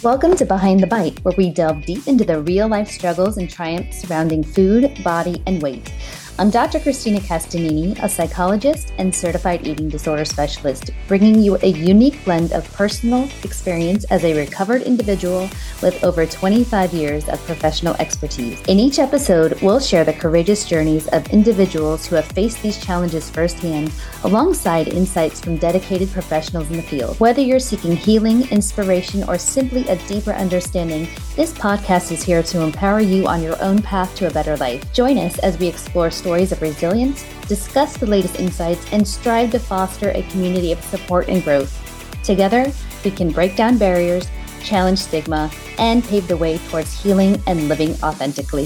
Welcome to Behind the Bite, where we delve deep into the real-life struggles and triumphs surrounding food, body, and weight. I'm Dr. Christina Castanini, a psychologist and certified eating disorder specialist, bringing you a unique blend of personal experience as a recovered individual with over 25 years of professional expertise. In each episode, we'll share the courageous journeys of individuals who have faced these challenges firsthand, alongside insights from dedicated professionals in the field. Whether you're seeking healing, inspiration, or simply a deeper understanding, this podcast is here to empower you on your own path to a better life. Join us as we explore stories of resilience, discuss the latest insights, and strive to foster a community of support and growth. Together, we can break down barriers, challenge stigma, and pave the way towards healing and living authentically.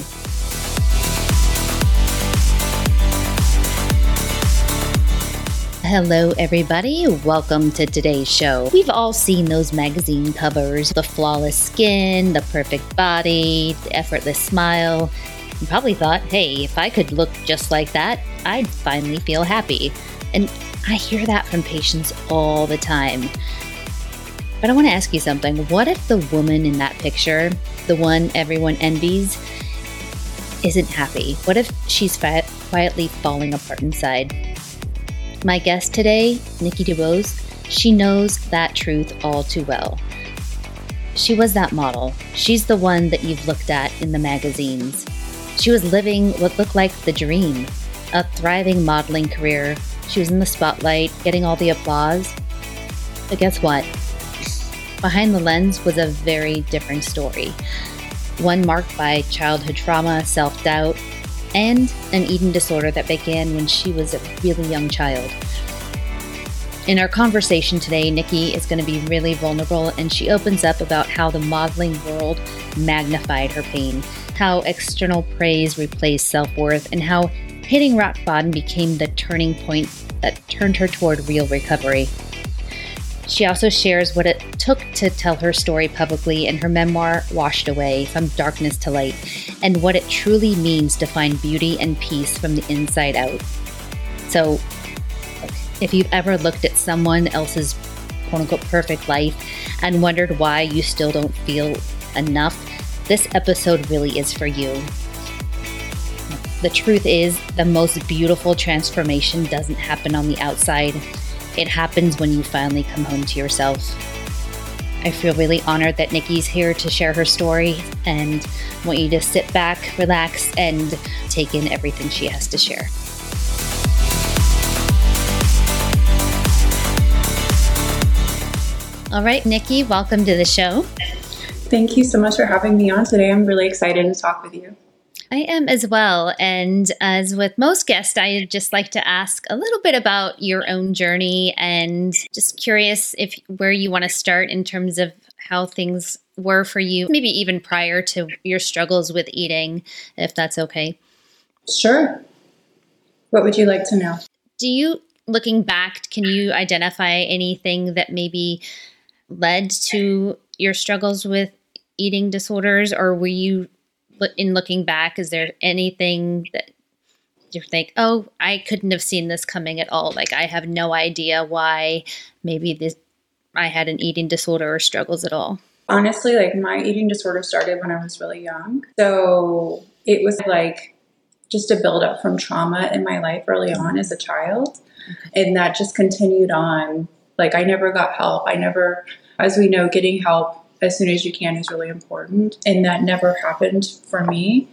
Hello, everybody. Welcome to today's show. We've all seen those magazine covers, the flawless skin, the perfect body, the effortless smile. You probably thought, hey, if I could look just like that, I'd finally feel happy. And I hear that from patients all the time. But I want to ask you something. What if the woman in that picture, the one everyone envies, isn't happy? What if she's quietly falling apart inside? My guest today, Nikki DeRose, she knows that truth all too well. She was that model. She's the one that you've looked at in the magazines. She was living what looked like the dream, a thriving modeling career. She was in the spotlight, getting all the applause. But guess what? Behind the lens was a very different story. One marked by childhood trauma, self-doubt, and an eating disorder that began when she was a really young child. In our conversation today, Nikki is going to be really vulnerable, and she opens up about how the modeling world magnified her pain, how external praise replaced self-worth, and how hitting rock bottom became the turning point that turned her toward real recovery. She also shares what it took to tell her story publicly in her memoir, Washed Away, From Darkness to Light, and what it truly means to find beauty and peace from the inside out. So, if you've ever looked at someone else's quote-unquote perfect life and wondered why you still don't feel enough, this episode really is for you. The truth is, the most beautiful transformation doesn't happen on the outside. It happens when you finally come home to yourself. I feel really honored that Nikki's here to share her story, and want you to sit back, relax, and take in everything she has to share. All right, Nikki, welcome to the show. Thank you so much for having me on today. I'm really excited to talk with you. I am as well. And as with most guests, I'd just like to ask a little bit about your own journey, and just curious where you want to start in terms of how things were for you, maybe even prior to your struggles with eating, if that's okay. Sure. What would you like to know? Looking back, can you identify anything that maybe led to your struggles with eating disorders, or were you, in looking back, is there anything that you think, oh, I couldn't have seen this coming at all? Like, I have no idea why maybe I had an eating disorder or struggles at all. Honestly, my eating disorder started when I was really young. So it was just a buildup from trauma in my life early on as a child. Okay. And that just continued on. I never got help. As we know, getting help as soon as you can is really important. And that never happened for me.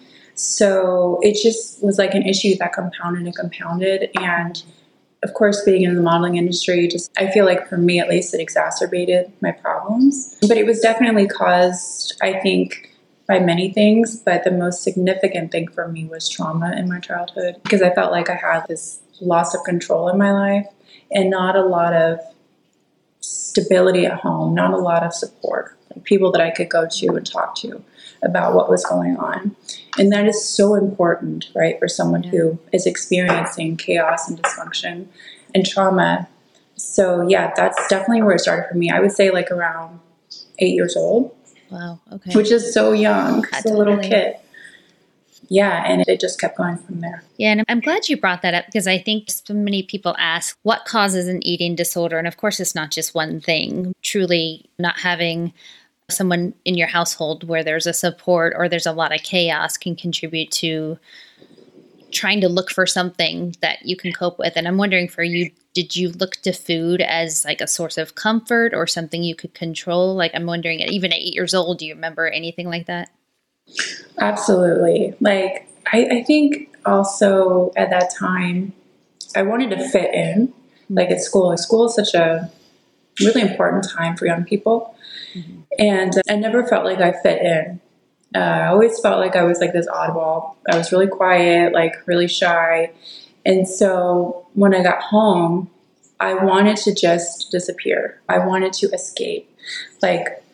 So it just was an issue that compounded and compounded. And of course, being in the modeling industry, I feel like for me, at least, it exacerbated my problems. But it was definitely caused, I think, by many things. But the most significant thing for me was trauma in my childhood, because I felt like I had this loss of control in my life and not a lot of stability at home, not a lot of support. People that I could go to and talk to about what was going on. And that is so important, right, for someone who is experiencing chaos and dysfunction and trauma. So yeah, that's definitely where it started for me. I would say around 8 years old. Wow, okay. Which is so young, as a little kid. Yeah, and it just kept going from there. Yeah, and I'm glad you brought that up, because I think so many people ask, what causes an eating disorder? And of course, it's not just one thing. Truly not having someone in your household where there's a support or there's a lot of chaos can contribute to trying to look for something that you can cope with. And I'm wondering for you, did you look to food as like a source of comfort or something you could control? Like, I'm wondering, even at 8 years old, do you remember anything like that? Absolutely. Like, I think also at that time, I wanted to fit in, like at school. School is such a really important time for young people. Mm-hmm. And I never felt like I fit in. I always felt like I was like this oddball. I was really quiet, like really shy. And so when I got home, I wanted to just disappear. I wanted to escape. Like,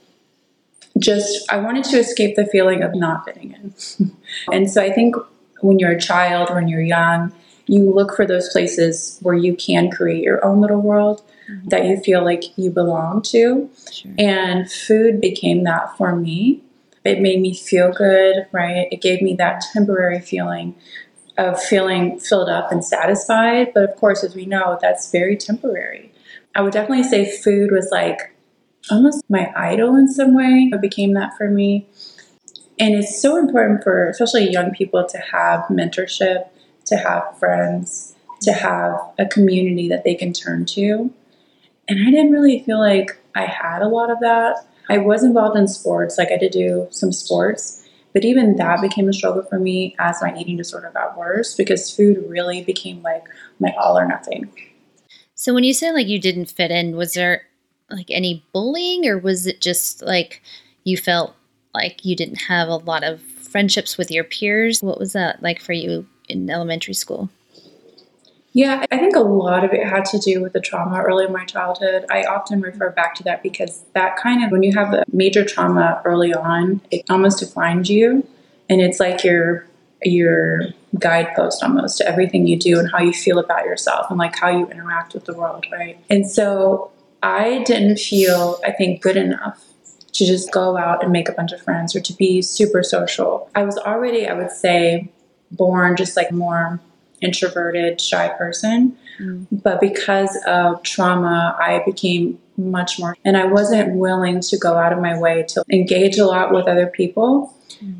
I wanted to escape the feeling of not fitting in. And so I think when you're a child, when you're young, you look for those places where you can create your own little world that you feel like you belong to. Sure. And food became that for me. It made me feel good, right? It gave me that temporary feeling of feeling filled up and satisfied. But of course, as we know, that's very temporary. I would definitely say food was like almost my idol in some way. It became that for me. And it's so important for especially young people to have mentorship, to have friends, to have a community that they can turn to. And I didn't really feel like I had a lot of that. I was involved in sports, like I did do some sports, but even that became a struggle for me as my eating disorder got worse because food really became like my all or nothing. So when you said like you didn't fit in, was there like any bullying or was it just like you felt like you didn't have a lot of friendships with your peers? What was that like for you in elementary school? Yeah, I think a lot of it had to do with the trauma early in my childhood. I often refer back to that because that kind of, when you have a major trauma early on, it almost defines you. And it's like your guidepost almost to everything you do and how you feel about yourself and like how you interact with the world, right? And so I didn't feel, I think, good enough to just go out and make a bunch of friends or to be super social. I was already, I would say, born just like more introverted, shy person. But because of trauma, I became much more, and I wasn't willing to go out of my way to engage a lot with other people.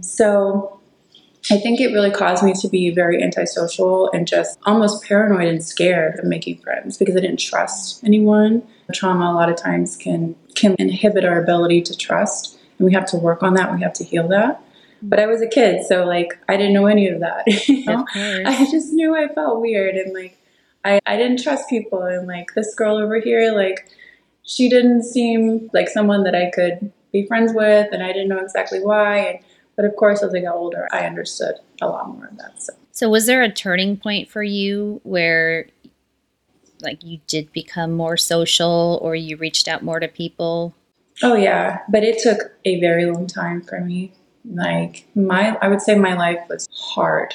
So I think it really caused me to be very antisocial and just almost paranoid and scared of making friends because I didn't trust anyone. Trauma a lot of times can inhibit our ability to trust, and we have to work on that. We have to heal that. But I was a kid, so like I didn't know any of that. You know? I just knew I felt weird and like I didn't trust people, and like this girl over here, like she didn't seem like someone that I could be friends with, and I didn't know exactly why. But of course, as I got older, I understood a lot more of that. So was there a turning point for you where like you did become more social or you reached out more to people? Oh yeah, but it took a very long time for me. Like I would say my life was hard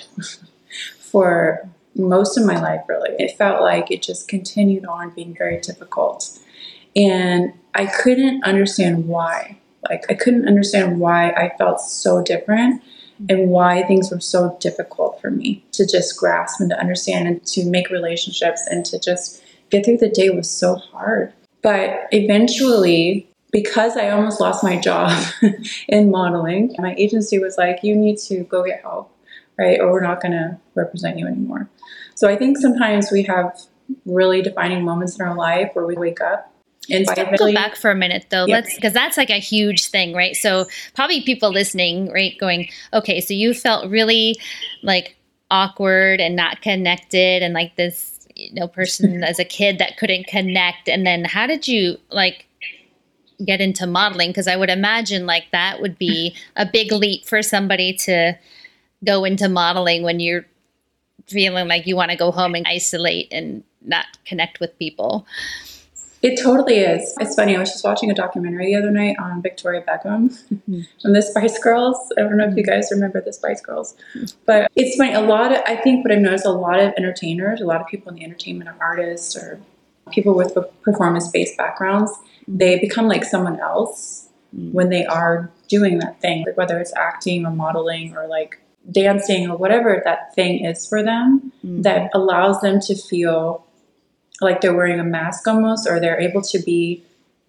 for most of my life, really. It felt like it just continued on being very difficult. And I couldn't understand why. Like I couldn't understand why I felt so different and why things were so difficult for me to just grasp and to understand and to make relationships and to just get through the day was so hard. But eventually, because I almost lost my job in modeling, my agency was like, you need to go get help, right? Or we're not going to represent you anymore. So I think sometimes we have really defining moments in our life where we wake up. And so go back for a minute though. Yeah. Because that's like a huge thing, right? So probably people listening, right, going, okay, so you felt really like awkward and not connected and like this, person as a kid that couldn't connect. And then how did you like get into modeling? Because I would imagine like that would be a big leap for somebody to go into modeling when you're feeling like you want to go home and isolate and not connect with people. It totally is. It's funny. I was just watching a documentary the other night on Victoria Beckham from the Spice Girls. I don't know if you guys remember the Spice Girls, but it's funny. I think what I've noticed, a lot of entertainers, a lot of people in the entertainment or artists or people with performance-based backgrounds, they become like someone else when they are doing that thing, like whether it's acting or modeling or like dancing or whatever that thing is for them that allows them to feel like they're wearing a mask almost, or they're able to be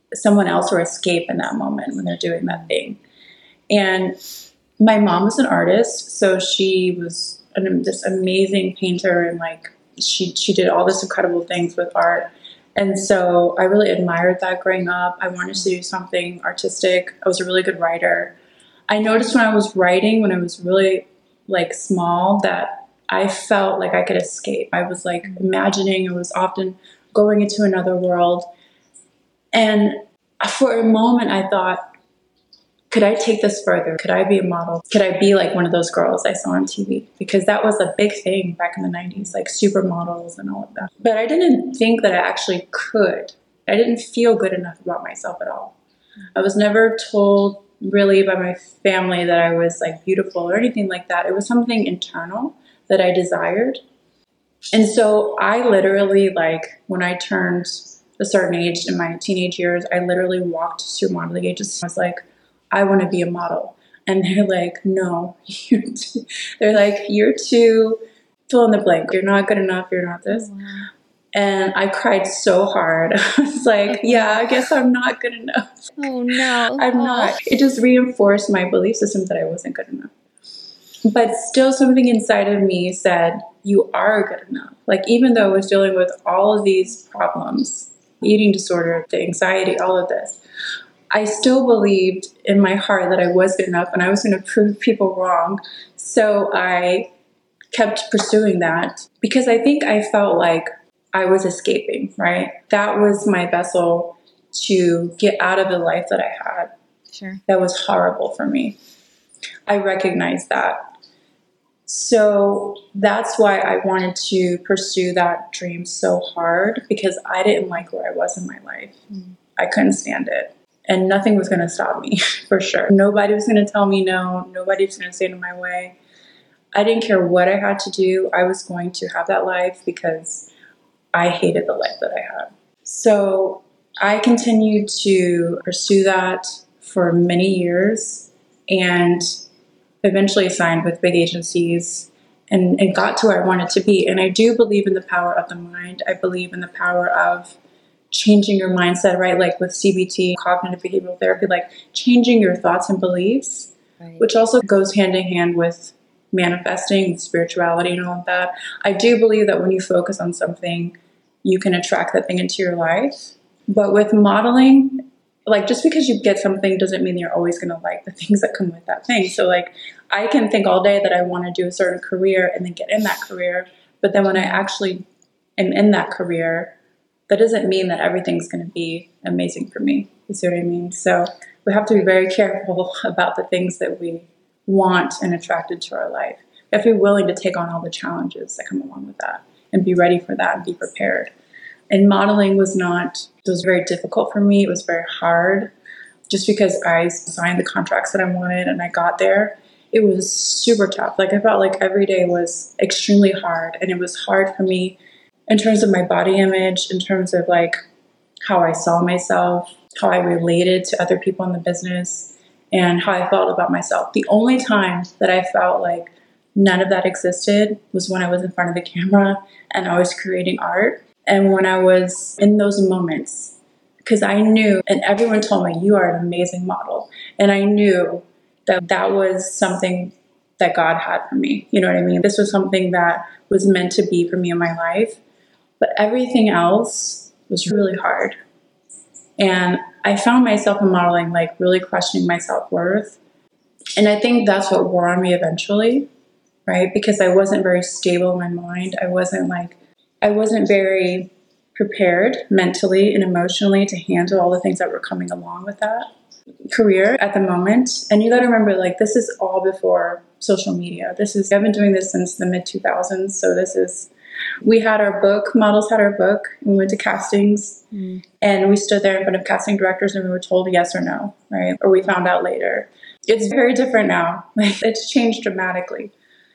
someone else or escape in that moment when they're doing that thing. And my mom was an artist, so she was this amazing painter, and like she did all this incredible things with art. And so I really admired that growing up. I wanted to do something artistic. I was a really good writer. I noticed when I was writing, when I was really like small, that I felt like I could escape. I was like imagining, I was often going into another world. And for a moment I thought, could I take this further? Could I be a model? Could I be like one of those girls I saw on TV? Because that was a big thing back in the 90s, like supermodels and all of that. But I didn't think that I actually could. I didn't feel good enough about myself at all. I was never told really by my family that I was like beautiful or anything like that. It was something internal that I desired. And so I literally, like when I turned a certain age in my teenage years, I literally walked to modeling agencies. I was like, I want to be a model. And they're like, no, they're like, you're too fill in the blank. You're not good enough. You're not this. Oh, wow. And I cried so hard. I was like, yeah, I guess I'm not good enough. Oh, no. I'm not. It just reinforced my belief system that I wasn't good enough. But still something inside of me said, you are good enough. Like, even though I was dealing with all of these problems, eating disorder, the anxiety, all of this, I still believed in my heart that I was good enough and I was going to prove people wrong. So I kept pursuing that because I think I felt like I was escaping, right? That was my vessel to get out of the life that I had. Sure. That was horrible for me. I recognized that. So that's why I wanted to pursue that dream so hard, because I didn't like where I was in my life. I couldn't stand it. And nothing was going to stop me, for sure. Nobody was going to tell me no. Nobody was going to stand in my way. I didn't care what I had to do. I was going to have that life because I hated the life that I had. So I continued to pursue that for many years and eventually signed with big agencies and got to where I wanted to be. And I do believe in the power of the mind. I believe in the power of changing your mindset, right? Like with CBT, cognitive behavioral therapy, like changing your thoughts and beliefs, right, which also goes hand in hand with manifesting, spirituality and all of that. I do believe that when you focus on something, you can attract that thing into your life. But with modeling, like just because you get something doesn't mean you're always going to like the things that come with that thing. So like I can think all day that I want to do a certain career and then get in that career. But then when I actually am in that career, that doesn't mean that everything's going to be amazing for me. You see what I mean? So we have to be very careful about the things that we want and attracted to our life. We have to be willing to take on all the challenges that come along with that and be ready for that and be prepared. And modeling was very difficult for me. It was very hard just because I signed the contracts that I wanted and I got there. It was super tough. Like I felt like every day was extremely hard, and it was hard for me in terms of my body image, in terms of like how I saw myself, how I related to other people in the business, and how I felt about myself. The only time that I felt like none of that existed was when I was in front of the camera and I was creating art. And when I was in those moments, because I knew, and everyone told me, you are an amazing model. And I knew that that was something that God had for me. You know what I mean? This was something that was meant to be for me in my life. But everything else was really hard. And I found myself in modeling, like really questioning my self-worth. And I think that's what wore on me eventually, right? Because I wasn't very stable in my mind. I wasn't very prepared mentally and emotionally to handle all the things that were coming along with that career at the moment. And you got to remember, like, this is all before social media. I've been doing this since the mid 2000s. So we had our book, models had our book, and we went to castings and we stood there in front of casting directors and we were told yes or no, right? Or we found out later. It's very different now. Like, it's changed dramatically.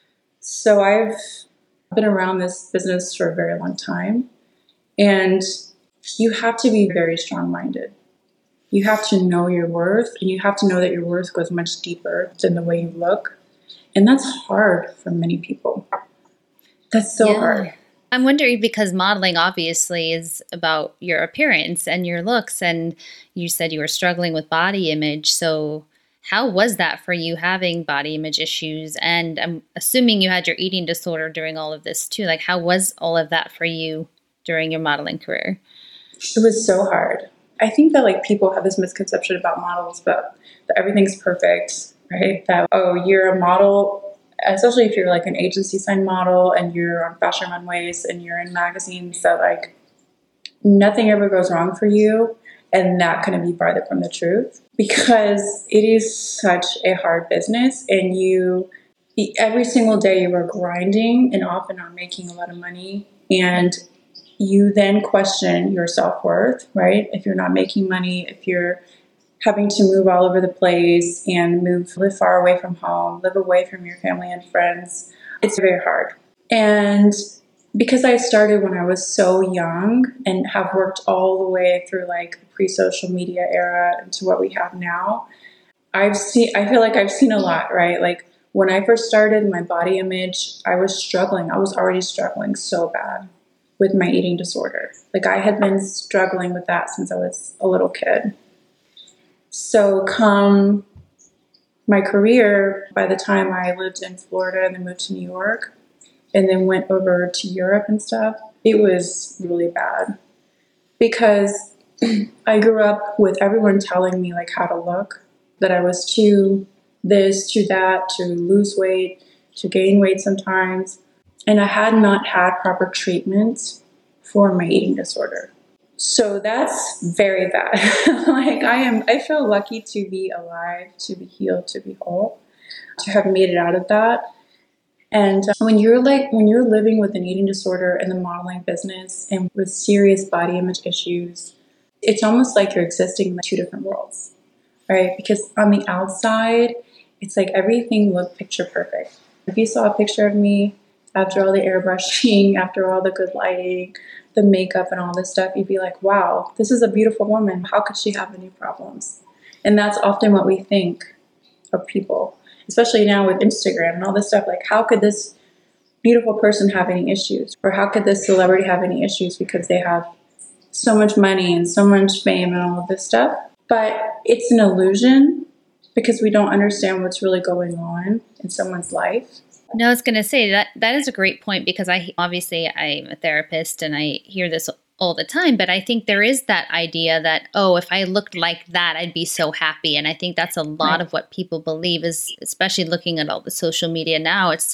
So I've been around this business for a very long time, and you have to be very strong-minded. You have to know your worth, and you have to know that your worth goes much deeper than the way you look. And that's hard for many people. That's so hard. I'm wondering because modeling obviously is about your appearance and your looks, and you said you were struggling with body image. So how was that for you having body image issues? And I'm assuming you had your eating disorder during all of this too. Like, how was all of that for you during your modeling career? It was so hard. I think that like people have this misconception about models, but that everything's perfect, right? That, oh, you're a model, especially if you're like an agency signed model and you're on fashion runways and you're in magazines, that like nothing ever goes wrong for you. And that couldn't be farther from the truth, because it is such a hard business, and every single day you are grinding and off and on making a lot of money, and you then question your self-worth, right? If you're not making money, if you're having to move all over the place and live far away from home, live away from your family and friends, it's very hard. And because I started when I was so young and have worked all the way through like the pre-social media era into what we have now, I feel like I've seen a lot, right? Like when I first started, my body image, I was struggling. I was already struggling so bad with my eating disorder. Like I had been struggling with that since I was a little kid. So come my career, by the time I lived in Florida and then moved to New York and then went over to Europe and stuff, it was really bad, because I grew up with everyone telling me like how to look, that I was too this, too that, to lose weight, to gain weight sometimes. And I had not had proper treatment for my eating disorder. So that's very bad. Like I feel lucky to be alive, to be healed, to be whole, to have made it out of that. And when you're living with an eating disorder in the modeling business and with serious body image issues, it's almost like you're existing in two different worlds, right? Because on the outside, it's like everything looked picture perfect. If you saw a picture of me after all the airbrushing, after all the good lighting, the makeup and all this stuff, you'd be like, wow, this is a beautiful woman. How could she have any problems? And that's often what we think of people, especially now with Instagram and all this stuff. Like, how could this beautiful person have any issues? Or how could this celebrity have any issues because they have so much money and so much fame and all of this stuff? But it's an illusion, because we don't understand what's really going on in someone's life. No, I was going to say that is a great point, because I'm a therapist and I hear this all the time, but I think there is that idea that, oh, if I looked like that, I'd be so happy. And I think that's a lot of what people believe, is especially looking at all the social media now. It's,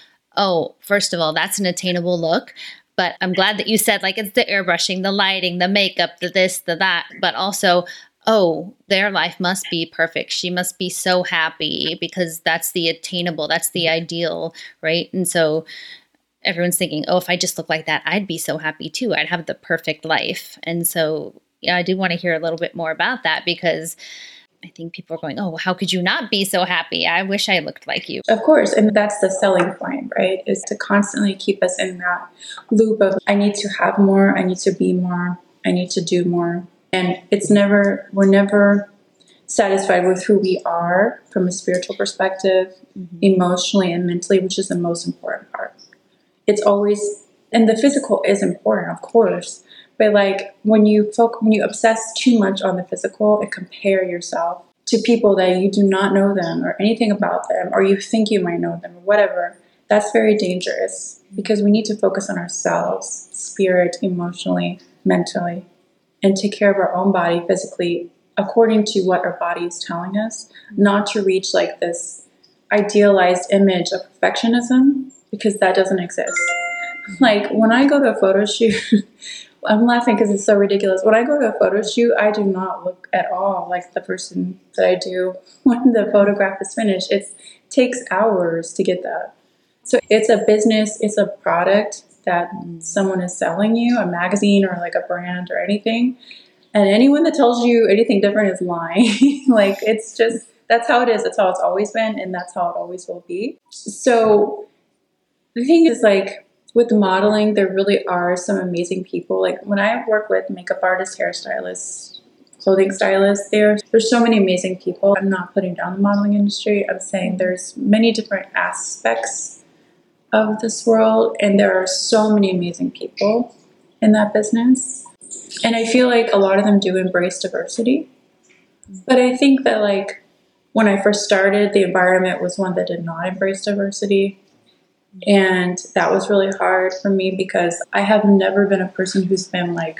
oh, first of all, that's an attainable look. But I'm glad that you said like it's the airbrushing, the lighting, the makeup, the this, the that, but also, oh, their life must be perfect. She must be so happy, because that's the attainable, that's the ideal, right? And so everyone's thinking, oh, if I just look like that, I'd be so happy too. I'd have the perfect life. And so, yeah, I do want to hear a little bit more about that, because I think people are going, oh, how could you not be so happy? I wish I looked like you. Of course. And that's the selling point, right? Is to constantly keep us in that loop of, I need to have more, I need to be more, I need to do more. And we're never satisfied with who we are from a spiritual perspective, emotionally and mentally, which is the most important part. It's always, and the physical is important, of course, but like when you obsess too much on the physical and compare yourself to people that you do not know them or anything about them, or you think you might know them or whatever, that's very dangerous, because we need to focus on ourselves, spirit, emotionally, mentally, and take care of our own body physically according to what our body is telling us, not to reach like this idealized image of perfectionism, because that doesn't exist. Like when I go to a photo shoot, I'm laughing because it's so ridiculous. When I go to a photo shoot, I do not look at all like the person that I do when the photograph is finished. It takes hours to get that. So it's a business, it's a product that someone is selling you, a magazine or like a brand or anything. And anyone that tells you anything different is lying. Like it's just, that's how it is. That's how it's always been. And that's how it always will be. So the thing is, like with modeling, there really are some amazing people. Like when I work with makeup artists, hairstylists, clothing stylists, there's so many amazing people. I'm not putting down the modeling industry. I'm saying there's many different aspects of this world, and there are so many amazing people in that business. And I feel like a lot of them do embrace diversity. But I think that, like, when I first started, the environment was one that did not embrace diversity. And that was really hard for me because I have never been a person who's been like,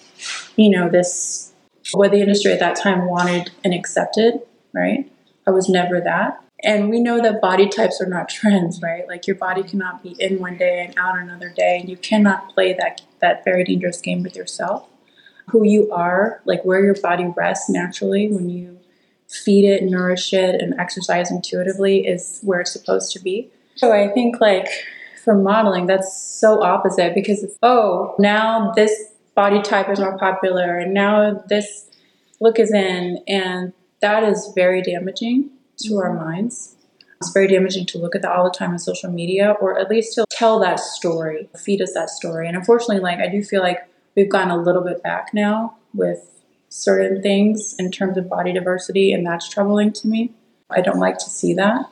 this, what the industry at that time wanted and accepted, right? I was never that. And we know that body types are not trends, right? Like, your body cannot be in one day and out another day. And you cannot play that very dangerous game with yourself. Who you are, like where your body rests naturally when you feed it, nourish it, and exercise intuitively is where it's supposed to be. So I think, like, for modeling, that's so opposite because now this body type is more popular and now this look is in, and that is very damaging to our minds. It's very damaging to look at that all the time on social media, or at least to tell that story, feed us that story. And unfortunately, like, I do feel like we've gotten a little bit back now with certain things in terms of body diversity, and that's troubling to me. I don't like to see that.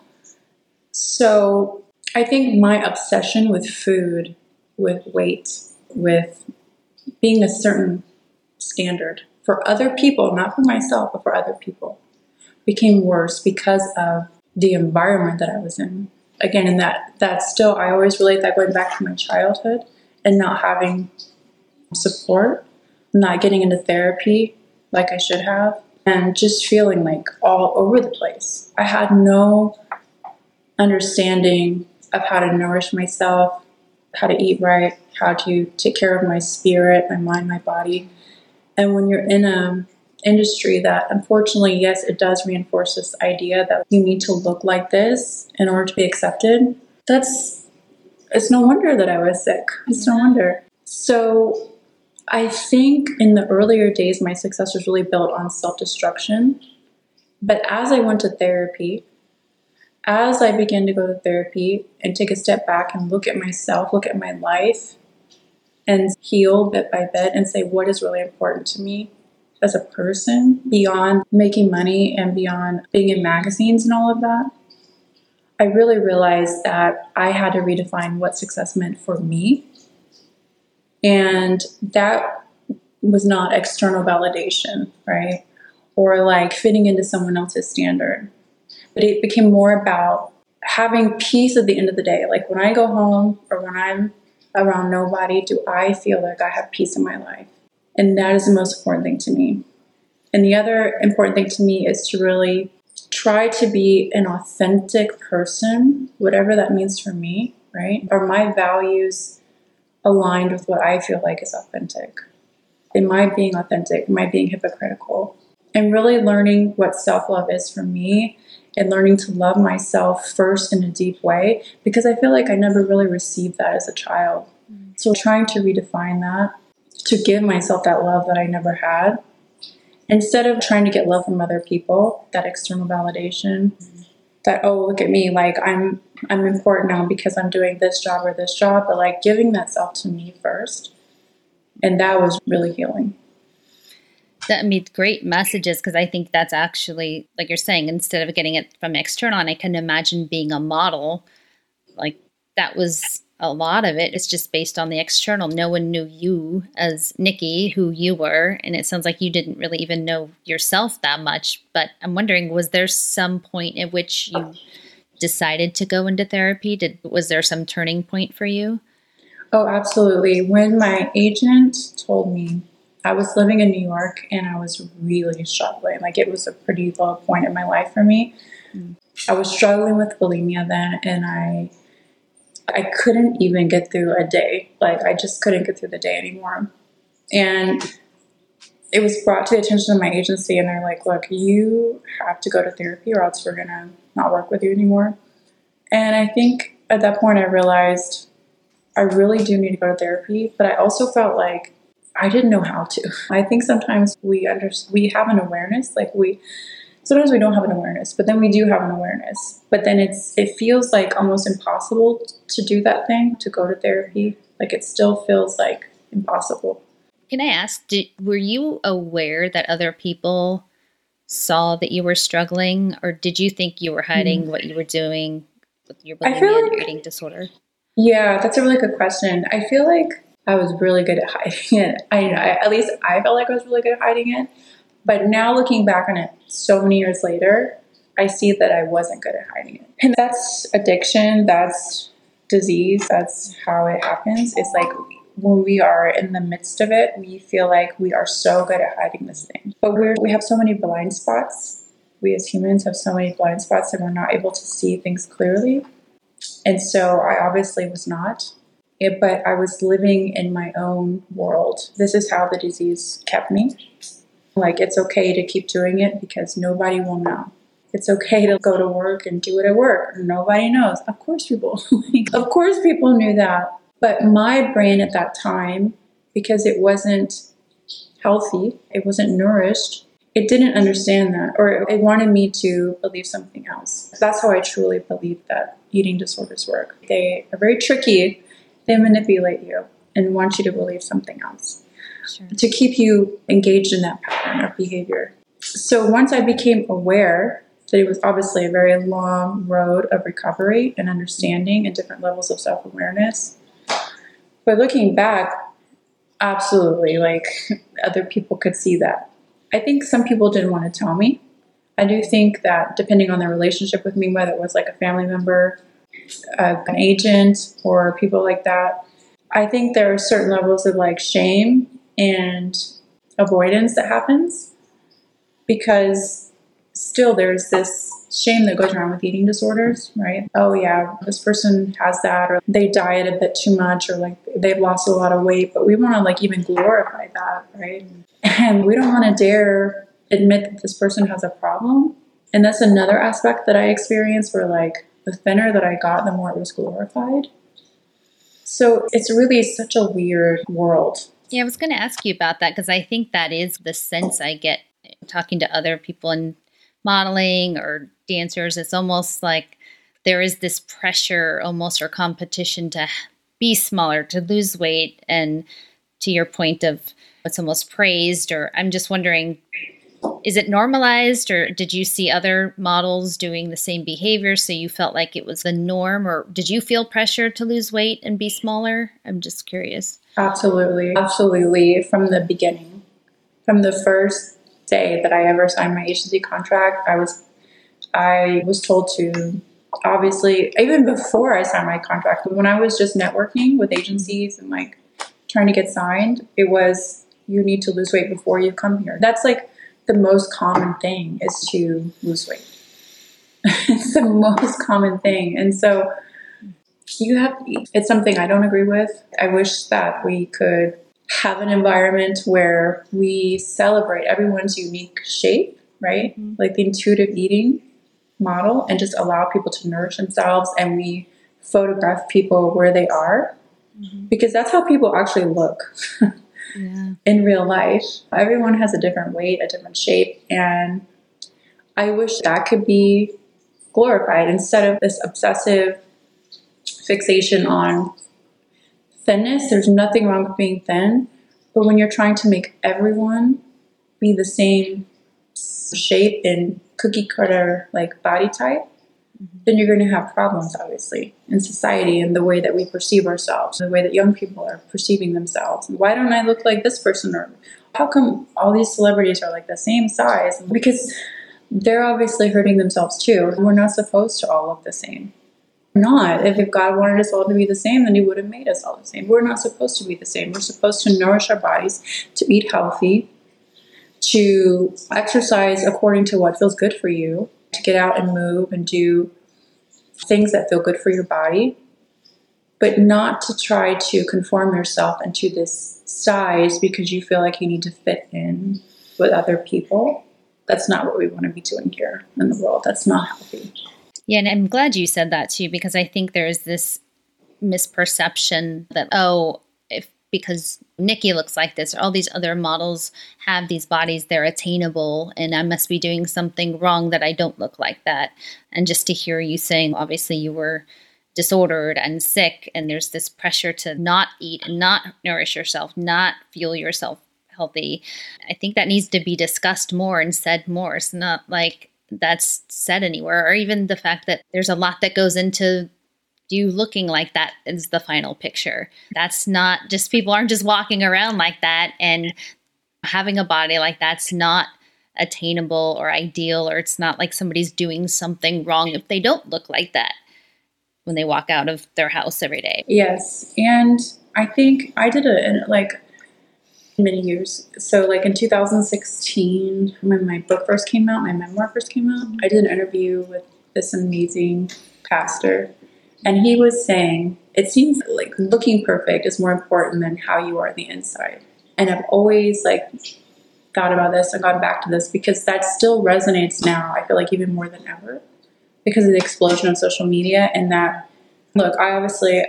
So I think my obsession with food, with weight, with being a certain standard for other people, not for myself, but for other people, became worse because of the environment that I was in. Again, and that still, I always relate that going back to my childhood and not having support, not getting into therapy like I should have, and just feeling like all over the place. I had no understanding of how to nourish myself, how to eat right, how to take care of my spirit, my mind, my body. And when you're in a industry that, unfortunately, yes, it does reinforce this idea that you need to look like this in order to be accepted, it's no wonder that I was sick. It's no wonder. So I think in the earlier days, my success was really built on self-destruction. But as I went to therapy, as I began to go to therapy and take a step back and look at myself, look at my life, and heal bit by bit and say, what is really important to me as a person beyond making money and beyond being in magazines and all of that, I really realized that I had to redefine what success meant for me. And that was not external validation, right? Or like fitting into someone else's standard. But it became more about having peace at the end of the day. Like, when I go home or when I'm around nobody, do I feel like I have peace in my life? And that is the most important thing to me. And the other important thing to me is to really try to be an authentic person, whatever that means for me, right? Are my values aligned with what I feel like is authentic? Am I being authentic? Am I being hypocritical? And really learning what self-love is for me, and learning to love myself first in a deep way, because I feel like I never really received that as a child. So trying to redefine that, to give myself that love that I never had, instead of trying to get love from other people, that external validation, that, oh, look at me, like I'm important now because I'm doing this job or this job, but like giving that self to me first. And that was really healing. That made great messages, because I think that's actually, like you're saying, instead of getting it from external, and I can imagine being a model, like that was a lot of it. It's just based on the external. No one knew you as Nikki, who you were, and it sounds like you didn't really even know yourself that much. But I'm wondering, was there some point at which you decided to go into therapy? Was there some turning point for you? Oh, absolutely. When my agent told me, I was living in New York and I was really struggling. Like, it was a pretty low point in my life for me. I was struggling with bulimia then, and I couldn't even get through a day. Like, I just couldn't get through the day anymore. And it was brought to the attention of my agency, and they're like, look, you have to go to therapy or else we're going to not work with you anymore. And I think at that point I realized I really do need to go to therapy, but I also felt like I didn't know how to. I think sometimes we have an awareness, sometimes we don't have an awareness, but then we do have an awareness. But then it feels like almost impossible to do that thing, to go to therapy. Like, it still feels like impossible. Can I ask, were you aware that other people saw that you were struggling, or did you think you were hiding what you were doing with your bulimia and your eating disorder? Yeah, that's a really good question. I feel like I was really good at hiding it. At least I felt like I was really good at hiding it. But now looking back on it so many years later, I see that I wasn't good at hiding it. And that's addiction, that's disease, that's how it happens. It's like when we are in the midst of it, we feel like we are so good at hiding this thing. But we have so many blind spots. We as humans have so many blind spots that we're not able to see things clearly. And so I obviously was not. But I was living in my own world. This is how the disease kept me. Like, it's okay to keep doing it because nobody will know. It's okay to go to work and do it at work. Nobody knows. Of course people, of course people knew that. But my brain at that time, because it wasn't healthy, it wasn't nourished, it didn't understand that, or it wanted me to believe something else. That's how I truly believe that eating disorders work. They are very tricky. They manipulate you and want you to believe something else. Sure. To keep you engaged in that pattern of behavior. So once I became aware that it was obviously a very long road of recovery and understanding and different levels of self-awareness, but looking back, absolutely, like other people could see that. I think some people didn't want to tell me. I do think that depending on their relationship with me, whether it was like a family member, an agent, or people like that, I think there are certain levels of like shame and avoidance that happens, because still there's this shame that goes around with eating disorders, right? Oh yeah, this person has that, or they diet a bit too much, or like they've lost a lot of weight, but we want to like even glorify that, right? And we don't want to dare admit that this person has a problem. And that's another aspect that I experienced, where like the thinner that I got, the more it was glorified. So it's really such a weird world. Yeah, I was going to ask you about that, because I think that is the sense I get talking to other people in modeling or dancers. It's almost like there is this pressure almost, or competition to be smaller, to lose weight. And to your point of it's almost praised, or I'm just wondering, is it normalized, or did you see other models doing the same behavior so you felt like it was the norm, or did you feel pressure to lose weight and be smaller? I'm just curious. Absolutely. Absolutely. From the beginning, from the first day that I ever signed my agency contract, I was told to, obviously, even before I signed my contract, when I was just networking with agencies and like trying to get signed, it was, you need to lose weight before you come here. That's like the most common thing, is to lose weight. It's the most common thing. And so you have to eat. It's something I don't agree with. I wish that we could have an environment where we celebrate everyone's unique shape, right? Mm-hmm. Like the intuitive eating model, and just allow people to nourish themselves, and we photograph people where they are, mm-hmm. because that's how people actually look. Yeah. In real life. Everyone has a different weight, a different shape, and I wish that could be glorified instead of this obsessive fixation on thinness. There's nothing wrong with being thin, but when you're trying to make everyone be the same shape and cookie cutter like body type, mm-hmm. then you're going to have problems, obviously, in society and the way that we perceive ourselves, the way that young people are perceiving themselves. Why don't I look like this person? Or how come all these celebrities are like the same size? Because they're obviously hurting themselves too. We're not supposed to all look the same. We're not. If God wanted us all to be the same, then He would have made us all the same. We're not supposed to be the same. We're supposed to nourish our bodies, to eat healthy, to exercise according to what feels good for you, to get out and move and do things that feel good for your body, but not to try to conform yourself into this size because you feel like you need to fit in with other people. That's not what we want to be doing here in the world. That's not healthy. Yeah, and I'm glad you said that too, because I think there's this misperception that, because Nikki looks like this, or all these other models have these bodies, they're attainable, and I must be doing something wrong that I don't look like that. And just to hear you saying, obviously you were disordered and sick, and there's this pressure to not eat and not nourish yourself, not fuel yourself healthy. I think that needs to be discussed more and said more. It's not like that's said anywhere, or even the fact that there's a lot that goes into you looking like that is the final picture. That's not just, people aren't just walking around like that, and having a body like that's not attainable or ideal, or it's not like somebody's doing something wrong if they don't look like that when they walk out of their house every day. Yes. And I think I did it in like many years. So like in 2016, when my book first came out, my memoir first came out, I did an interview with this amazing pastor. And he was saying, it seems like looking perfect is more important than how you are on the inside. And I've always like thought about this and gone back to this because that still resonates now. I feel like even more than ever because of the explosion of social media. And that, look, I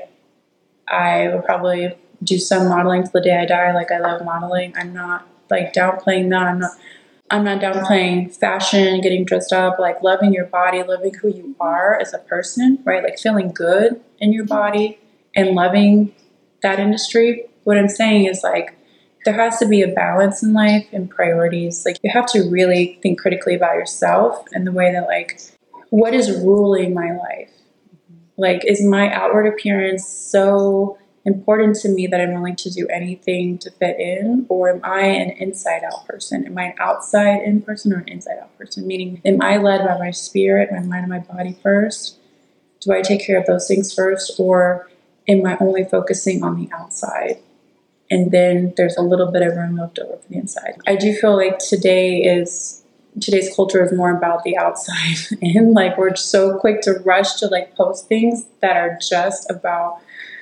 will probably do some modeling till the day I die. Like, I love modeling. I'm not like downplaying that. I'm not downplaying fashion, getting dressed up, like loving your body, loving who you are as a person, right? Like feeling good in your body and loving that industry. What I'm saying is like, there has to be a balance in life and priorities. Like, you have to really think critically about yourself and the way that like, what is ruling my life? Like, is my outward appearance so important to me that I'm willing to do anything to fit in? Or am I an inside out person? Am I an outside in person or an inside out person? Meaning, am I led by my spirit, my mind, and my body first? Do I take care of those things first? Or am I only focusing on the outside? And then there's a little bit of room left over for the inside. I do feel like today's culture is more about the outside. And like, we're so quick to rush to like post things that are just about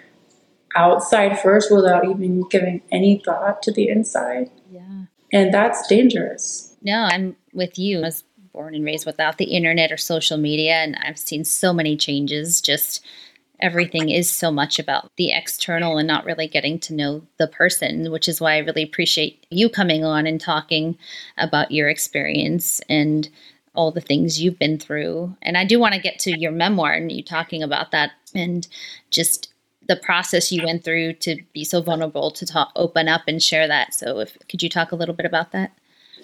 outside first without even giving any thought to the inside. Yeah. And that's dangerous. No, I'm with you. I was born and raised without the internet or social media, and I've seen so many changes. Just everything is so much about the external and not really getting to know the person, which is why I really appreciate you coming on and talking about your experience and all the things you've been through. And I do want to get to your memoir and you talking about that and just the process you went through to be so vulnerable to open up and share that. So could you talk a little bit about that?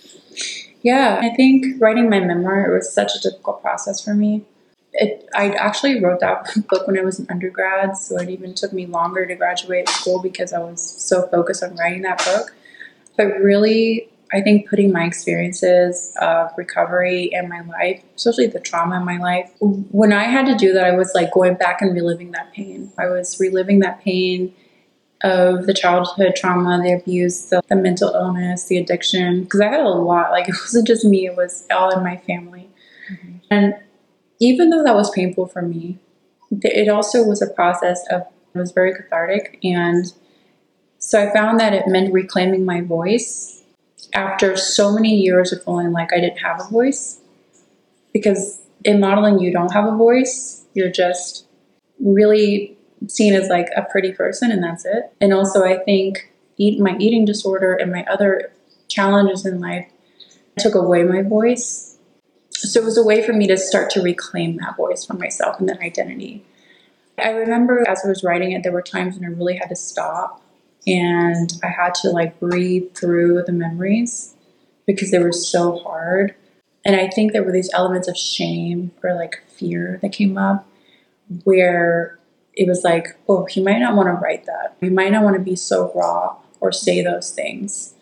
Yeah, I think writing my memoir, it was such a difficult process for me. I actually wrote that book when I was an undergrad, so it even took me longer to graduate school because I was so focused on writing that book. But really, I think putting my experiences of recovery in my life, especially the trauma in my life, when I had to do that, I was like going back and reliving that pain. I was reliving that pain of the childhood trauma, the abuse, the mental illness, the addiction, because I had a lot. Like, it wasn't just me, it was all in my family. Mm-hmm. And even though that was painful for me, it also was a process it was very cathartic. And so I found that it meant reclaiming my voice after so many years of feeling like I didn't have a voice. Because in modeling, you don't have a voice. You're just really seen as like a pretty person, and that's it. And also, I think my eating disorder and my other challenges in life took away my voice. So it was a way for me to start to reclaim that voice for myself and that identity. I remember as I was writing it, there were times when I really had to stop and I had to like breathe through the memories because they were so hard. And I think there were these elements of shame or like fear that came up where it was like, oh, you might not want to write that. You might not want to be so raw or say those things.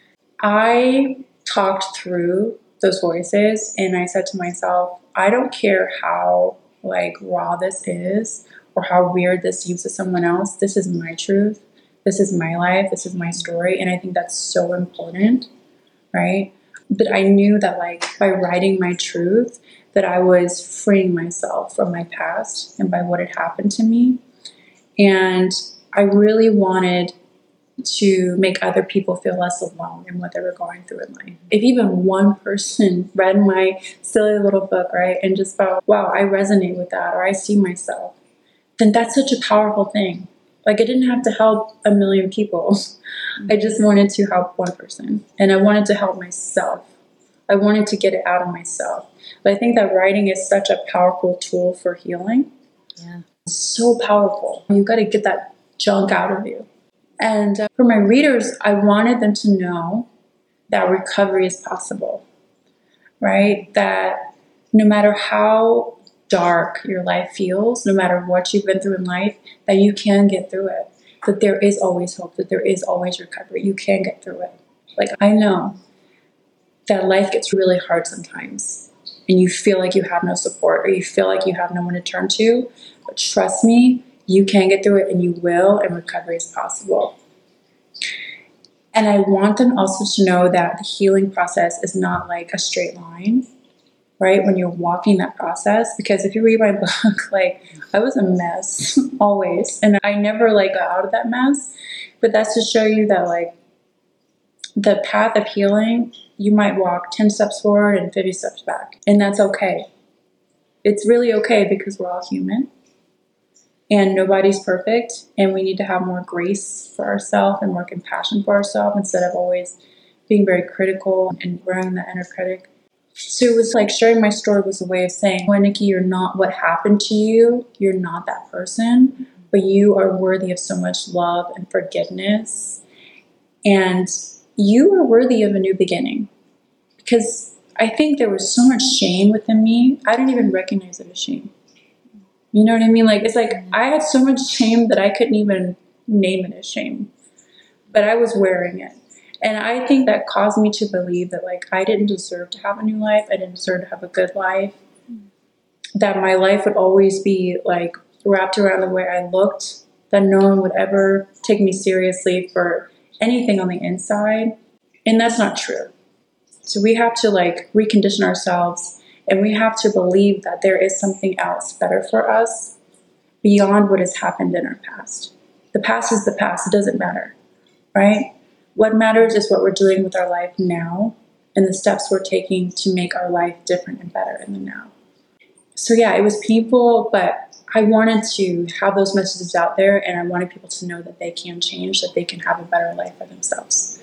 I talked through those voices and I said to myself, I don't care how like raw this is or how weird this seems to someone else. This is my truth. This is my life. This is my story. And I think that's so important, right? But I knew that like by writing my truth, that I was freeing myself from my past and by what had happened to me. And I really wanted to make other people feel less alone in what they were going through in life. If even one person read my silly little book, right, and just thought, wow, I resonate with that, or I see myself, then that's such a powerful thing. Like, I didn't have to help a million people. I just wanted to help one person. And I wanted to help myself. I wanted to get it out of myself. But I think that writing is such a powerful tool for healing. Yeah. It's so powerful. You got to get that junk out of you. And for my readers, I wanted them to know that recovery is possible, right? That no matter how dark your life feels, no matter what you've been through in life, that you can get through it. That there is always hope, that there is always recovery. You can get through it. Like, I know that life gets really hard sometimes and you feel like you have no support or you feel like you have no one to turn to. But trust me, you can get through it and you will, and recovery is possible. And I want them also to know that the healing process is not like a straight line, right? When you're walking that process, because if you read my book, like, I was a mess always. And I never like got out of that mess. But that's to show you that, like, the path of healing, you might walk 10 steps forward and 50 steps back. And that's okay. It's really okay, because we're all human. And nobody's perfect. And we need to have more grace for ourselves and more compassion for ourselves, instead of always being very critical and wearing the inner critic. So it was like, sharing my story was a way of saying, well, Nikki, you're not what happened to you. You're not that person. But you are worthy of so much love and forgiveness. And you are worthy of a new beginning. Because I think there was so much shame within me. I didn't even recognize it as shame. You know what I mean? Like, it's like I had so much shame that I couldn't even name it as shame. But I was wearing it. And I think that caused me to believe that, like, I didn't deserve to have a new life. I didn't deserve to have a good life. That my life would always be, like, wrapped around the way I looked. That no one would ever take me seriously for anything on the inside. And that's not true. So we have to, like, recondition ourselves. And we have to believe that there is something else better for us beyond what has happened in our past. The past is the past. It doesn't matter, right? What matters is what we're doing with our life now and the steps we're taking to make our life different and better in the now. So yeah, it was painful, but I wanted to have those messages out there, and I wanted people to know that they can change, that they can have a better life for themselves.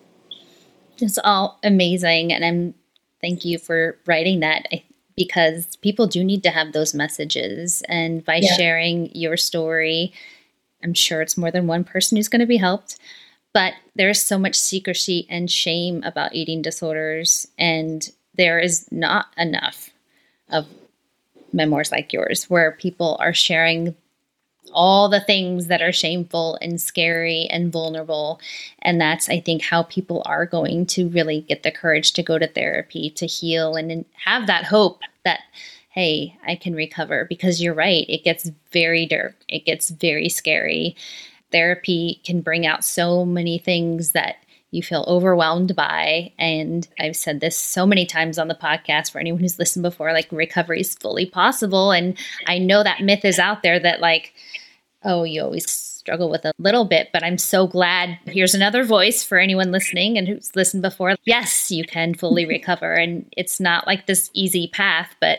It's all amazing, and thank you for writing that, because people do need to have those messages. And by sharing your story, I'm sure it's more than one person who's going to be helped. But there's so much secrecy and shame about eating disorders, and there is not enough of memoirs like yours where people are sharing all the things that are shameful and scary and vulnerable. And that's, I think, how people are going to really get the courage to go to therapy, to heal, and have that hope that, hey, I can recover. Because you're right, it gets very dark. It gets very scary. Therapy can bring out so many things that you feel overwhelmed by. And I've said this so many times on the podcast for anyone who's listened before, like, recovery is fully possible. And I know that myth is out there that, like, oh, you always struggle with a little bit, but I'm so glad. Here's another voice for anyone listening and who's listened before. Yes, you can fully recover. And it's not like this easy path, but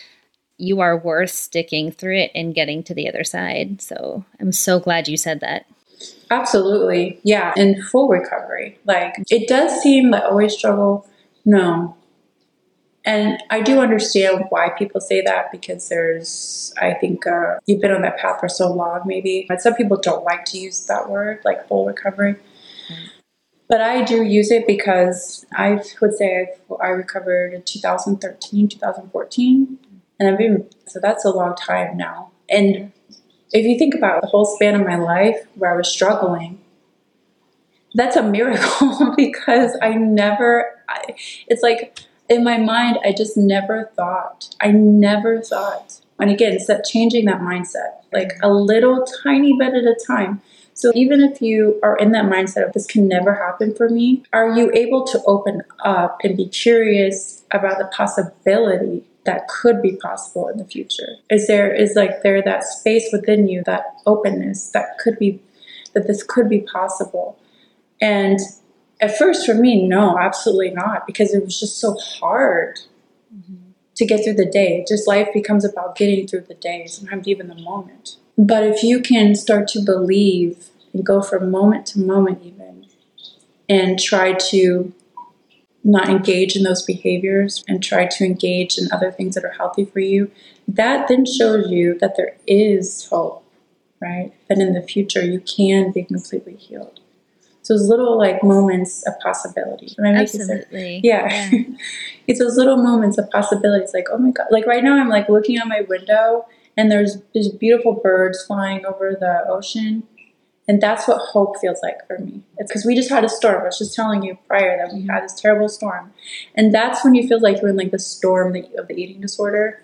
you are worth sticking through it and getting to the other side. So I'm so glad you said that. Absolutely. Yeah. In full recovery. Like, it does seem like I always struggle. No. And I do understand why people say that, because I think you've been on that path for so long, maybe. But some people don't like to use that word, like full recovery. But I do use it because I would say I recovered in 2013, 2014. And so that's a long time now. And if you think about the whole span of my life where I was struggling, that's a miracle because it's like, in my mind, I just never thought. And again, it's that changing that mindset, like a little tiny bit at a time. So even if you are in that mindset of this can never happen for me, are you able to open up and be curious about the possibility that could be possible in the future? Is there that space within you, that openness that this could be possible? And at first for me, no, absolutely not, because it was just so hard to get through the day. Just life becomes about getting through the day, sometimes even the moment. But if you can start to believe and go from moment to moment even, and try to not engage in those behaviors and try to engage in other things that are healthy for you, that then shows you that there is hope, right? That in the future you can be completely healed. It's those little like moments of possibility. Am I making sense? Absolutely. Yeah. It's those little moments of possibilities. Like, oh my God. Like right now I'm like looking out my window and there's these beautiful birds flying over the ocean. And that's what hope feels like for me. It's because we just had a storm. I was just telling you prior that we had this terrible storm. And that's when you feel like you're in like the storm of the eating disorder.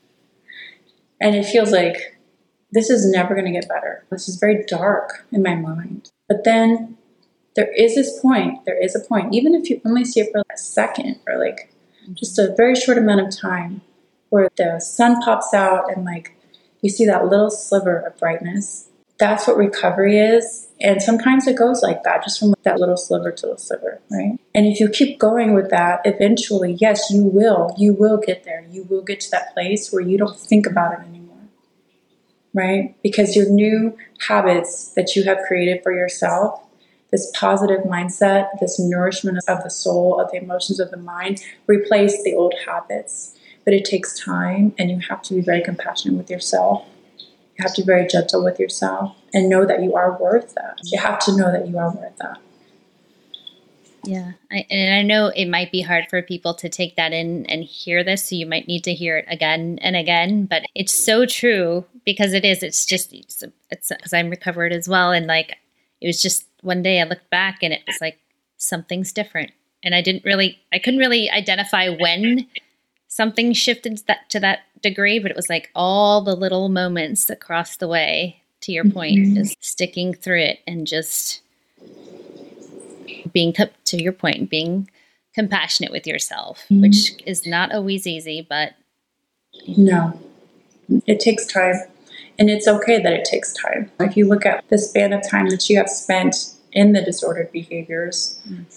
And it feels like this is never going to get better. This is very dark in my mind. But then there is a point, even if you only see it for a second or like just a very short amount of time, where the sun pops out and like you see that little sliver of brightness. That's what recovery is. And sometimes it goes like that, just from that little sliver to the sliver, right? And if you keep going with that, eventually, yes, you will get there. You will get to that place where you don't think about it anymore, right? Because your new habits that you have created for yourself, this positive mindset, this nourishment of the soul, of the emotions of the mind, replace the old habits. But it takes time, and you have to be very compassionate with yourself. You have to be very gentle with yourself and know that you are worth that. You have to know that you are worth that. Yeah. I know it might be hard for people to take that in and hear this, so you might need to hear it again and again, but it's so true because it's because I'm recovered as well. And like, it was just one day I looked back and it was like, something's different. And I couldn't really identify when something shifted to that degree, but it was like all the little moments that crossed the way, to your point, is sticking through it and just being, to your point, being compassionate with yourself, which is not always easy, but no, it takes time. And it's okay that it takes time. If you look at the span of time that you have spent in the disordered behaviors,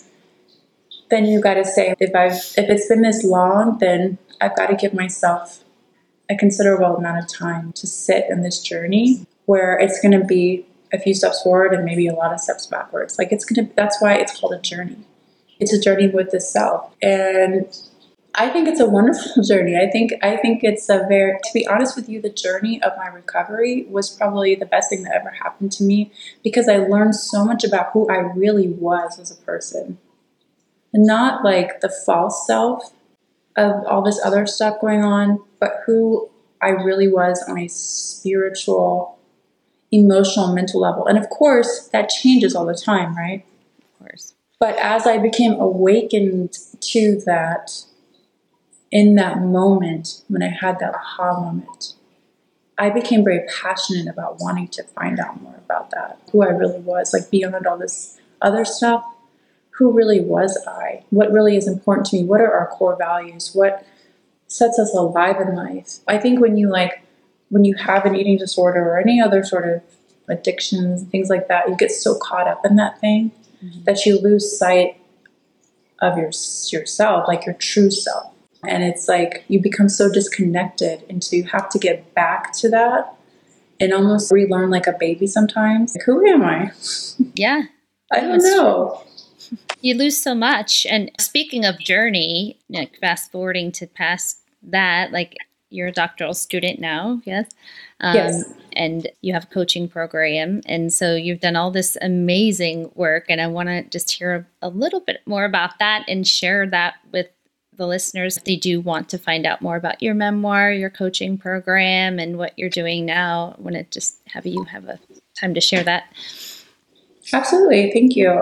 then you got to say, if it's been this long, then I've got to give myself a considerable amount of time to sit in this journey where it's going to be a few steps forward and maybe a lot of steps backwards. Like that's why it's called a journey. It's a journey with the self. And I think it's a wonderful journey. I think it's to be honest with you, the journey of my recovery was probably the best thing that ever happened to me, because I learned so much about who I really was as a person. And not like the false self of all this other stuff going on, but who I really was on a spiritual, emotional, mental level. And of course, that changes all the time, right? Of course. But as I became awakened to that, in that moment, when I had that aha moment, I became very passionate about wanting to find out more about that, who I really was, like beyond all this other stuff. Who really was I? What really is important to me? What are our core values? What sets us alive in life? I think when you have an eating disorder or any other sort of addictions, things like that, you get so caught up in that thing that you lose sight of yourself, like your true self. And it's like you become so disconnected, and so you have to get back to that and almost relearn like a baby sometimes. Like, who am I? Yeah. I don't know. You lose so much. And speaking of journey, like fast forwarding to past that, like you're a doctoral student now, yes? Yes. And you have a coaching program. And so you've done all this amazing work. And I want to just hear a little bit more about that and share that with the listeners. If they do want to find out more about your memoir, your coaching program, and what you're doing now, I want to just have you have a time to share that. Absolutely. Thank you.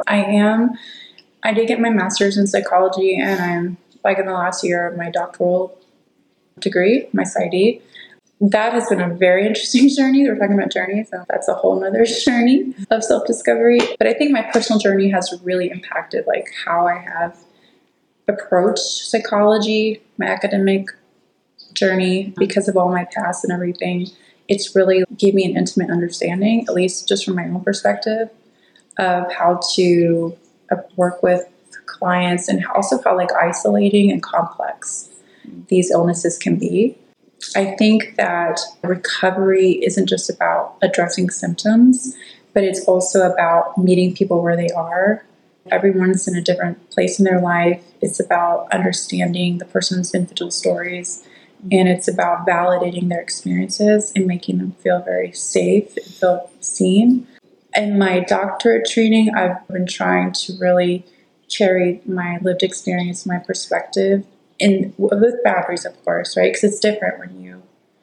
I did get my master's in psychology, and I'm like in the last year of my doctoral degree, my PsyD. That has been a very interesting journey. We're talking about journeys, so that's a whole nother journey of self-discovery. But I think my personal journey has really impacted like how I have approached psychology, my academic journey, because of all my past and everything. It's really gave me an intimate understanding, at least just from my own perspective, of how to work with clients, and also how like isolating and complex these illnesses can be. I think that recovery isn't just about addressing symptoms, but it's also about meeting people where they are. Everyone's in a different place in their life. It's about understanding the person's individual stories, and it's about validating their experiences and making them feel very safe and feel seen. In my doctorate training, I've been trying to really carry my lived experience, my perspective, in with boundaries, of course, right? Because it's different when you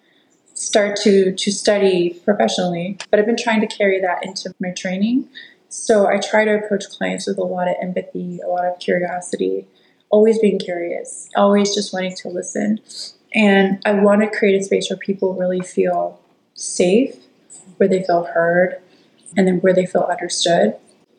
start to study professionally. But I've been trying to carry that into my training. So I try to approach clients with a lot of empathy, a lot of curiosity, always being curious, always just wanting to listen. And I want to create a space where people really feel safe, where they feel heard, and then where they feel understood.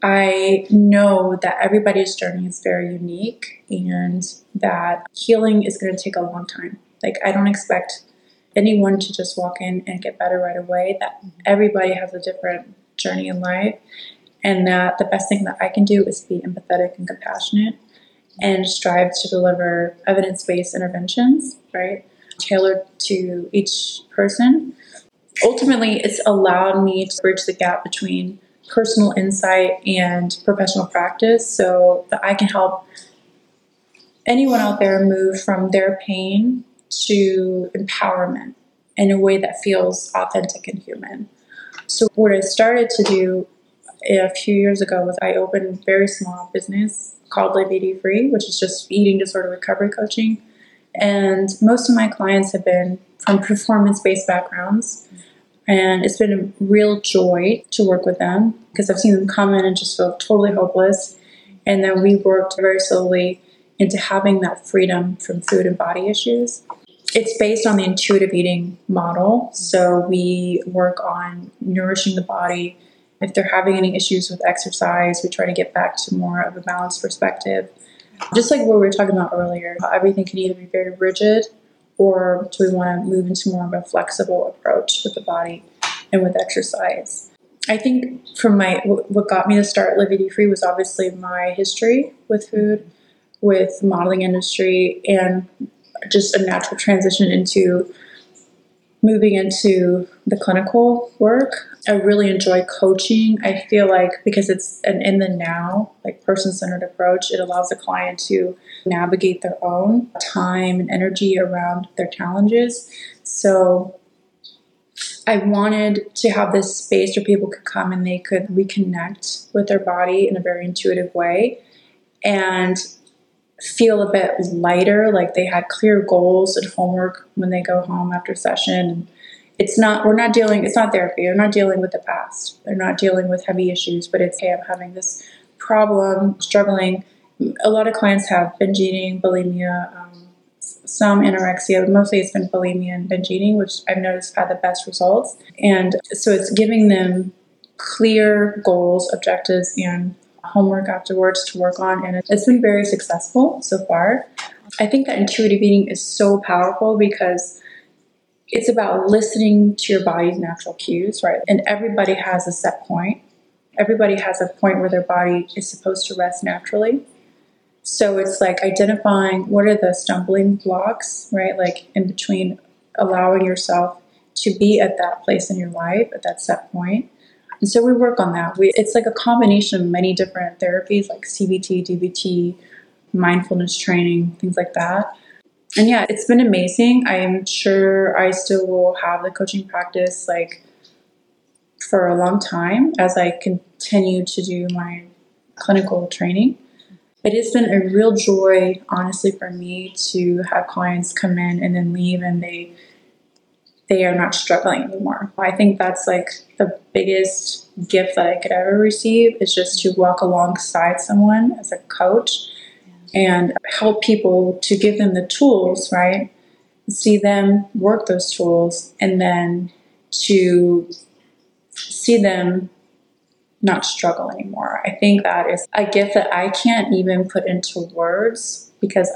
I know that everybody's journey is very unique and that healing is going to take a long time. Like, I don't expect anyone to just walk in and get better right away, that everybody has a different journey in life, and that the best thing that I can do is be empathetic and compassionate and strive to deliver evidence-based interventions, right, tailored to each person. Ultimately, it's allowed me to bridge the gap between personal insight and professional practice so that I can help anyone out there move from their pain to empowerment in a way that feels authentic and human. So what I started to do a few years ago was I opened a very small business called Live ED Free, which is just eating disorder recovery coaching. And most of my clients have been from performance-based backgrounds. And it's been a real joy to work with them because I've seen them come in and just feel totally hopeless. And then we worked very slowly into having that freedom from food and body issues. It's based on the intuitive eating model. So we work on nourishing the body. If they're having any issues with exercise, we try to get back to more of a balanced perspective. Just like what we were talking about earlier, how everything can either be very rigid, or do we want to move into more of a flexible approach with the body and with exercise? I think what got me to start Live ED Free was obviously my history with food, with the modeling industry, and just a natural transition into moving into the clinical work. I really enjoy coaching. I feel like because it's an in the now, like person-centered approach, it allows the client to navigate their own time and energy around their challenges. So I wanted to have this space where people could come and they could reconnect with their body in a very intuitive way and feel a bit lighter, like they had clear goals and homework when they go home after session. It's not therapy. They're not dealing with the past. They're not dealing with heavy issues, but it's, hey, I'm having this problem, struggling. A lot of clients have binge eating, bulimia, some anorexia, but mostly it's been bulimia and binge eating, which I've noticed had the best results. And so it's giving them clear goals, objectives, and homework afterwards to work on, and it's been very successful so far. I think that intuitive eating is so powerful because it's about listening to your body's natural cues, right? And everybody has a set point. Everybody has a point where their body is supposed to rest naturally. So it's like identifying what are the stumbling blocks, right? Like in between allowing yourself to be at that place in your life, at that set point. And so we work on that. It's like a combination of many different therapies like CBT, DBT, mindfulness training, things like that. And yeah, it's been amazing. I'm sure I still will have the coaching practice like for a long time as I continue to do my clinical training. But it's been a real joy, honestly, for me to have clients come in and then leave and they are not struggling anymore. I think that's like the biggest gift that I could ever receive is just to walk alongside someone as a coach and help people to give them the tools, right? See them work those tools and then to see them not struggle anymore. I think that is a gift that I can't even put into words because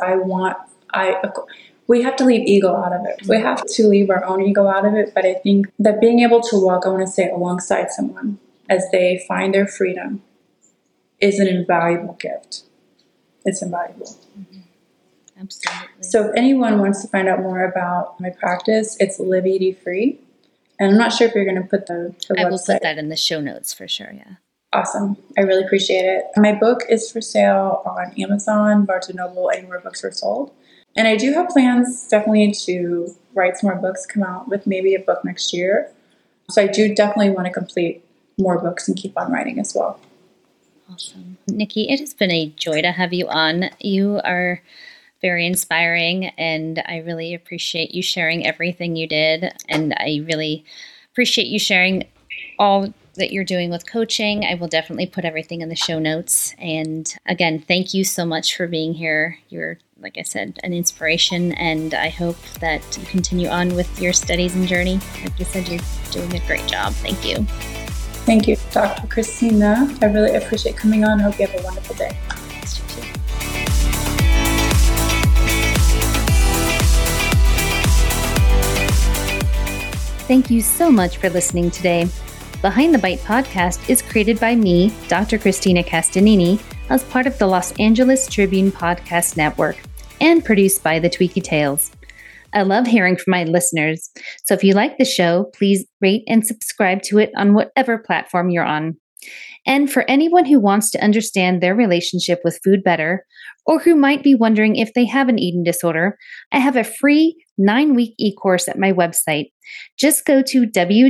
we have to leave ego out of it. We have to leave our own ego out of it. But I think that being able to walk, I want to say, alongside someone as they find their freedom is an invaluable gift. It's invaluable. Mm-hmm. Absolutely. So if anyone wants to find out more about my practice, it's Live ED Free. And I'm not sure if you're going to put the website. I will put that in the show notes for sure, yeah. Awesome. I really appreciate it. My book is for sale on Amazon, Barnes & Noble, anywhere books are sold. And I do have plans definitely to write some more books, come out with maybe a book next year. So I do definitely want to complete more books and keep on writing as well. Awesome. Nikki, it has been a joy to have you on. You are very inspiring, and I really appreciate you sharing everything you did. And I really appreciate you sharing all that you're doing with coaching. I will definitely put everything in the show notes. And again, thank you so much for being here. You're, like I said, an inspiration, and I hope that you continue on with your studies and journey. Like you said, you're doing a great job. Thank you. Thank you, Dr. Christina. I really appreciate coming on. I hope you have a wonderful day. Thanks, you too. Thank you so much for listening today. Behind the Bite podcast is created by me, Dr. Christina Castanini, as part of the Los Angeles Tribune Podcast Network, and produced by the Tweaky Tales. I love hearing from my listeners, so if you like the show, please rate and subscribe to it on whatever platform you're on. And for anyone who wants to understand their relationship with food better, or who might be wondering if they have an eating disorder, I have a free 9-week e-course at my website. Just go to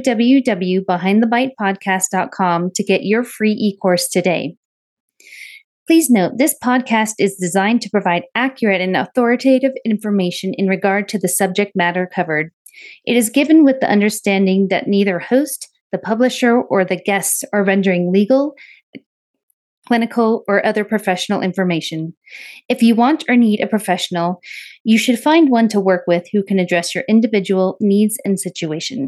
www.behindthebitepodcast.com to get your free e-course today. Please note, this podcast is designed to provide accurate and authoritative information in regard to the subject matter covered. It is given with the understanding that neither host, the publisher, or the guests are rendering legal, clinical, or other professional information. If you want or need a professional, you should find one to work with who can address your individual needs and situation.